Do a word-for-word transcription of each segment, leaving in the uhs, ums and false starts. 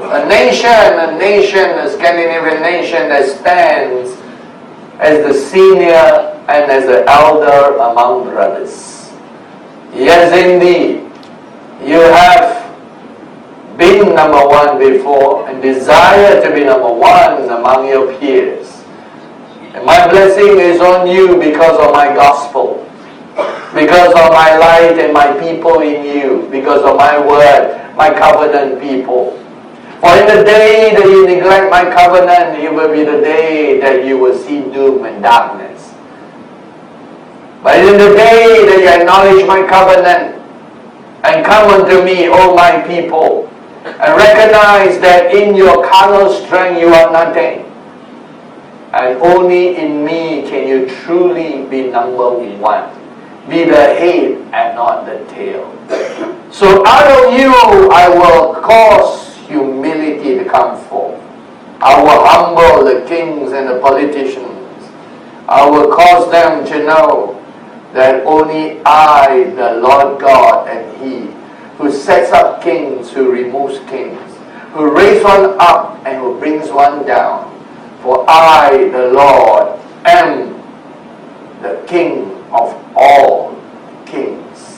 A nation, a nation, a Scandinavian nation that stands as the senior and as the elder among brothers. Yes, indeed, you have been number one before and desire to be number one among your peers. And my blessing is on you because of my gospel, because of my light and my people in you, because of my word, my covenant people. For in the day that you neglect my covenant, it will be the day that you will see doom and darkness. But in the day that you acknowledge my covenant and come unto me, O my people, and recognize that in your carnal strength you are nothing, and only in me can you truly be number one, be the head and not the tail. So out of you I will cause humility to come forth. I will humble the kings and the politicians. I will cause them to know that only I, the Lord God, and He who sets up kings, who removes kings, who raises one up and who brings one down. For I, the Lord, am the King of all kings.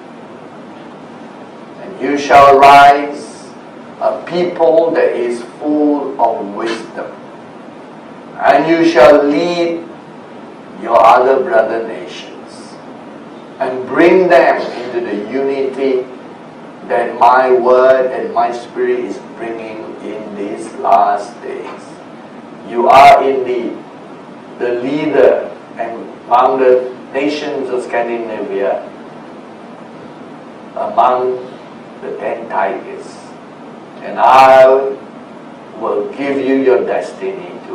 And you shall rise a people that is full of wisdom, and you shall lead your other brother nations and bring them into the unity that my word and my spirit is bringing in these last days. You are indeed the leader among the nations of Scandinavia, among the ten tigers. And I will give you your destiny to